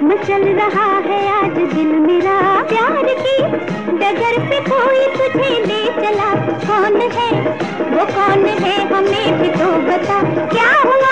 मचल रहा है आज दिल मेरा प्यार की डगर पे कोई तुझे ले चला। कौन है वो कौन है हमें भी तो बता क्या हुआ।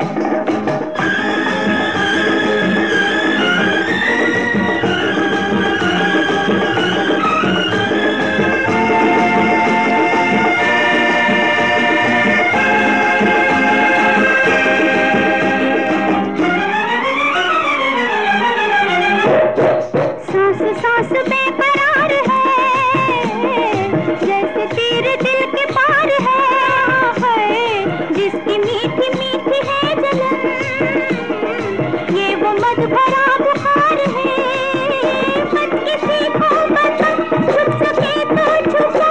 सांस बेकरार है जैसे तेरे दिल के पार है जिसकी मीठी मीठी है जलन ये वो मत भरा बुखार है। मत किसी को बता छुप सके तो छुपा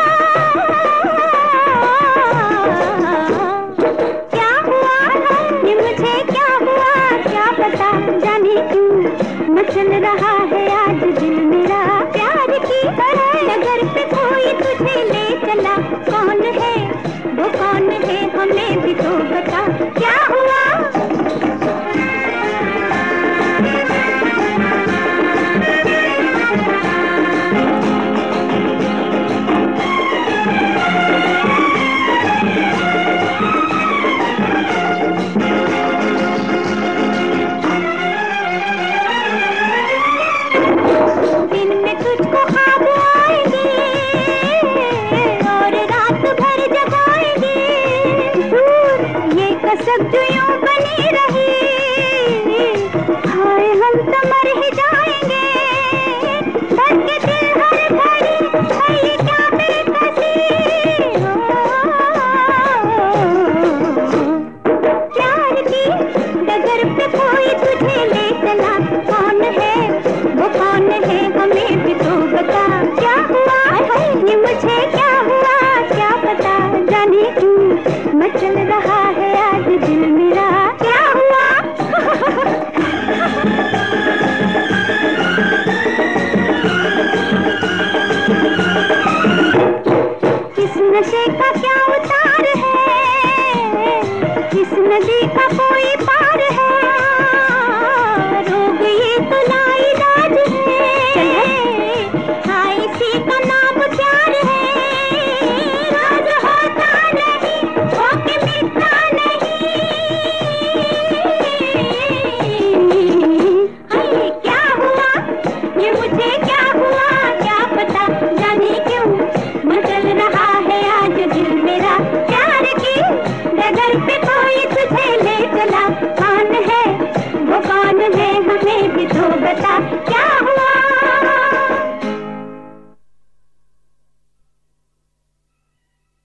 क्या हुआ है ये मुझे क्या हुआ क्या पता जाने क्यों मचल रहा है आज दिल मेरा प्यार की नगर पे कोई तुझे ले चला। कौन है वो कौन है हमें भी तो बता क्या हुआ। सब यूं बनी रही हाय हम तो मर ही जाएंगे धड़के दिल हर घड़ी है ये क्या बेकसी। प्यार की डगर पे कोई तुझे ले चला। कौन है वो कौन है हमें भी तो बता क्या हुआ है ये मुझे क्या हुआ क्या पता जाने क्यों मचल रहा है